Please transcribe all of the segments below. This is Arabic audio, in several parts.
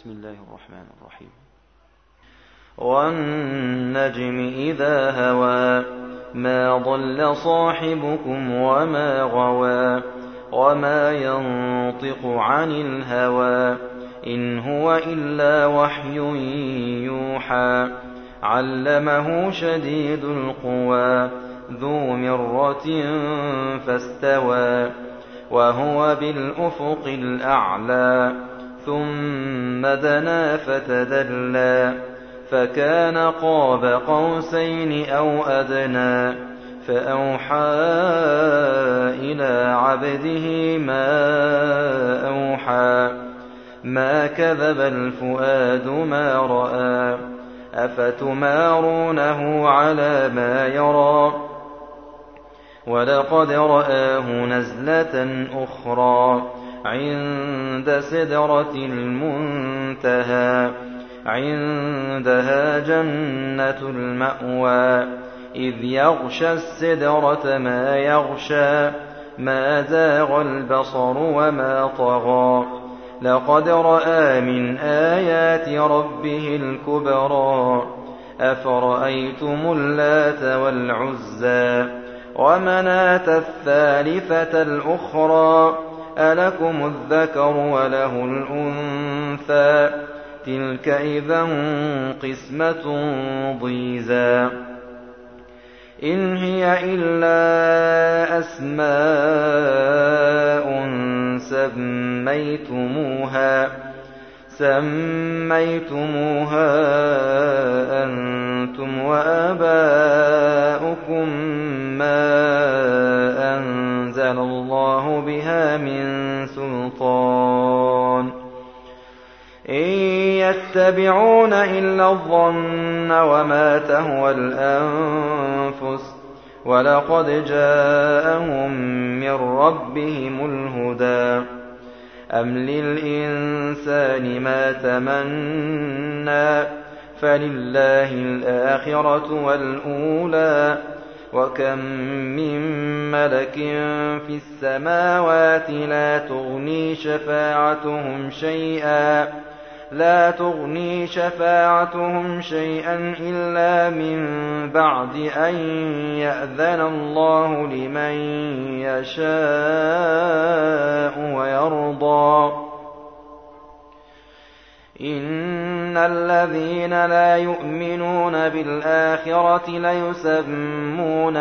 بسم الله الرحمن الرحيم. والنجم إذا هوى ما ضل صاحبكم وما غوى وما ينطق عن الهوى إن هو إلا وحي يوحى علمه شديد القوى ذو مرة فاستوى وهو بالأفق الأعلى ثم دنا فتدلى فكان قاب قوسين أو أدنى فأوحى إلى عبده ما أوحى ما كذب الفؤاد ما رأى أفتمارونه على ما يرى ولقد رآه نزلة أخرى عند سدرة المنتهى عندها جنة المأوى إذ يغشى السدرة ما يغشى ما زاغ البصر وما طغى لقد رأى من آيات ربه الكبرى أفرأيتم اللات والعزى ومناة الثالثة الأخرى ألكم الذكر وله الأنثى تلك إذا قسمة ضيزى إن هي إلا أسماء سميتموها أنتم وآباؤكم ما أنزل الله بها من سلطان إن يتبعون إلا الظن وما تهوى الأنفس ولقد جاءهم من ربهم الهدى أم للإنسان ما تمنى فلله الآخرة والأولى وكم من ملك في السماوات لا تغني شفاعتهم شيئا إلا من بعد أن يأذن الله لمن يشاء ويرضى إن الذين لا يؤمنون بالآخرة ليسمون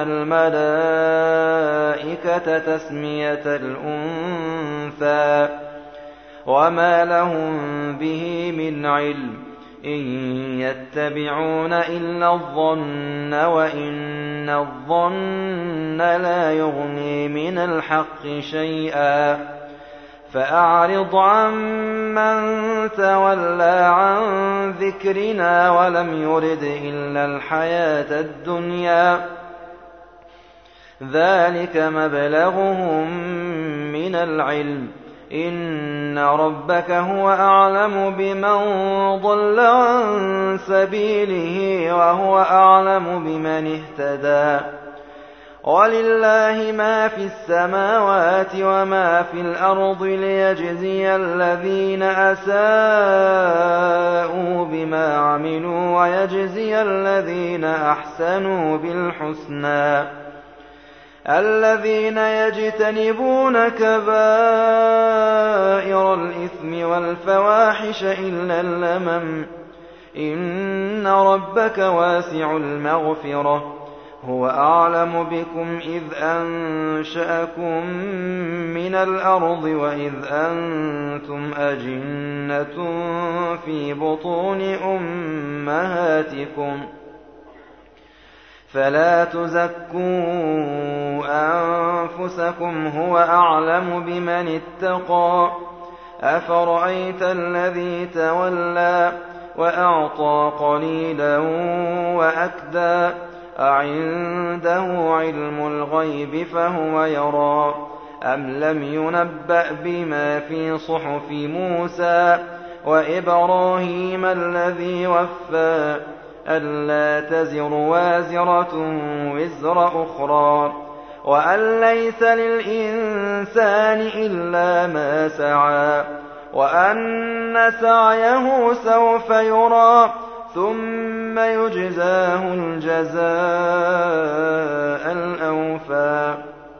الملائكة تسمية الأنثى وما لهم به من علم إن يتبعون إلا الظن وإن الظن لا يغني من الحق شيئا فأعرض عن من تولى عن ذكرنا ولم يرد إلا الحياة الدنيا ذلك مبلغهم من العلم إن ربك هو أعلم بمن ضل عن سبيله وهو أعلم بمن اهتدى ولله ما في السماوات وما في الأرض ليجزي الذين أساءوا بما عملوا ويجزي الذين أحسنوا بالحسنى الذين يجتنبون كبائر الإثم والفواحش إلا اللمم إن ربك واسع المغفرة هو أعلم بكم إذ أنشأكم من الأرض وإذ أنتم أجنة في بطون أمهاتكم فلا تزكوا أنفسكم هو أعلم بمن اتقى أفرأيت الذي تولى وأعطى قليلا وأكدى أعنده علم الغيب فهو يرى أم لم ينبأ بما في صحف موسى وإبراهيم الذي وفى ألا تزر وازرة وزر أخرى وأن ليس للإنسان إلا ما سعى وأن سعيه سوف يرى ثم يجزاه الجزاء الأوفى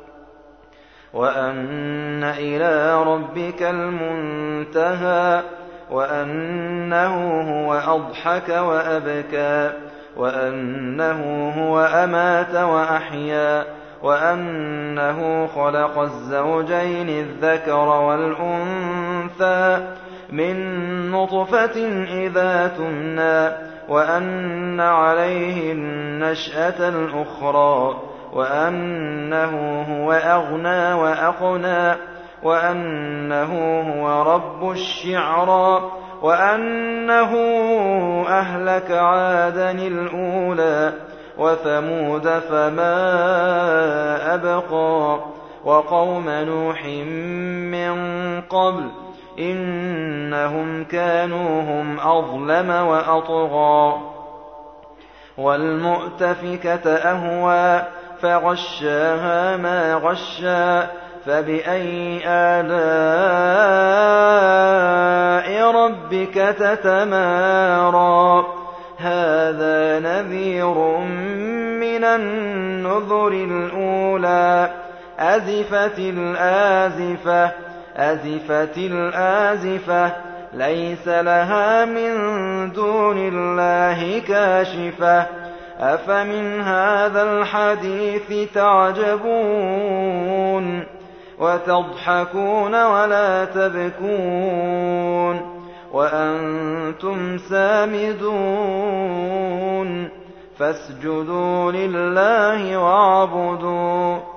وأن إلى ربك المنتهى وأنه هو أضحك وأبكى وأنه هو أمات وأحيا وأنه خلق الزوجين الذكر والأنثى من نطفة إذا تمنى وأن عليه النشأة الأخرى وأنه هو أغنى وأقنى وأنه هو رب الشعرى وأنه أهلك عادا الأولى وثمود فما أبقى وقوم نوح من قبل إنهم كانوا هم أظلم وأطغى والمؤتفكة أهوى فغشاها ما غشى فبأي آلاء ربك تتمارى هذا نذير من النذر الأولى أزفت الآزفة ليس لها من دون الله كاشفة أفمن هذا الحديث تعجبون وتضحكون ولا تبكون وأنتم سامدون فاسجدوا لله واعبدوا